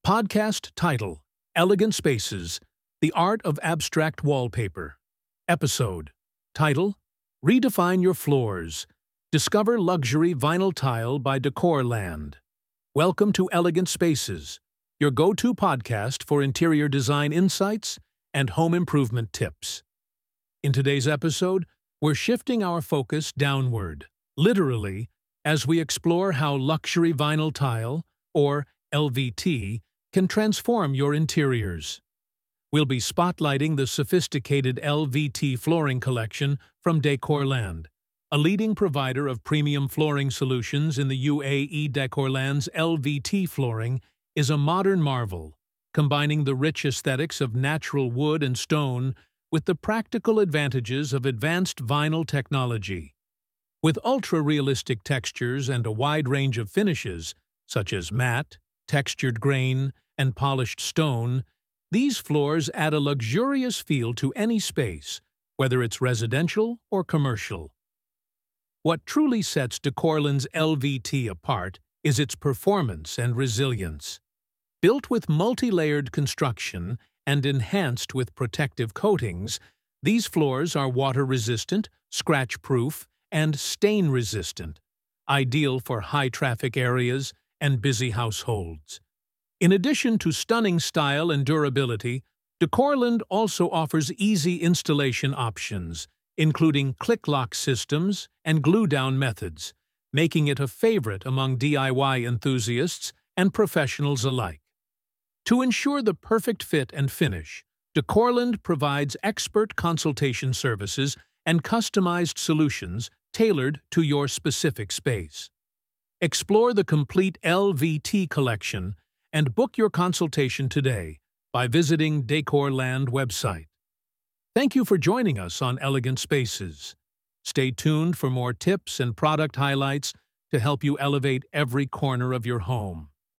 Podcast title: Elegant Spaces, The Art of Abstract Wallpaper. Episode title: Redefine Your Floors. Discover Luxury Vinyl Tile by Decorland. Welcome to Elegant Spaces, your go-to podcast for interior design insights and home improvement tips. In today's episode, we're shifting our focus downward, literally, as we explore how luxury vinyl tile, or LVT, can transform your interiors. We'll be spotlighting the sophisticated LVT flooring collection from Decorland, a leading provider of premium flooring solutions in the UAE. Decorland's LVT flooring is a modern marvel, combining the rich aesthetics of natural wood and stone with the practical advantages of advanced vinyl technology. With ultra-realistic textures and a wide range of finishes, such as matte, textured grain, and polished stone, these floors add a luxurious feel to any space, whether it's residential or commercial. What truly sets Decorland's LVT apart is its performance and resilience. Built with multi-layered construction and enhanced with protective coatings, these floors are water-resistant, scratch-proof, and stain-resistant, ideal for high-traffic areas and busy households. In addition to stunning style and durability, Decorland also offers easy installation options, including click-lock systems and glue-down methods, making it a favorite among DIY enthusiasts and professionals alike. To ensure the perfect fit and finish, Decorland provides expert consultation services and customized solutions tailored to your specific space. Explore the complete LVT collection and book your consultation today by visiting Decorland website. Thank you for joining us on Elegant Spaces. Stay tuned for more tips and product highlights to help you elevate every corner of your home.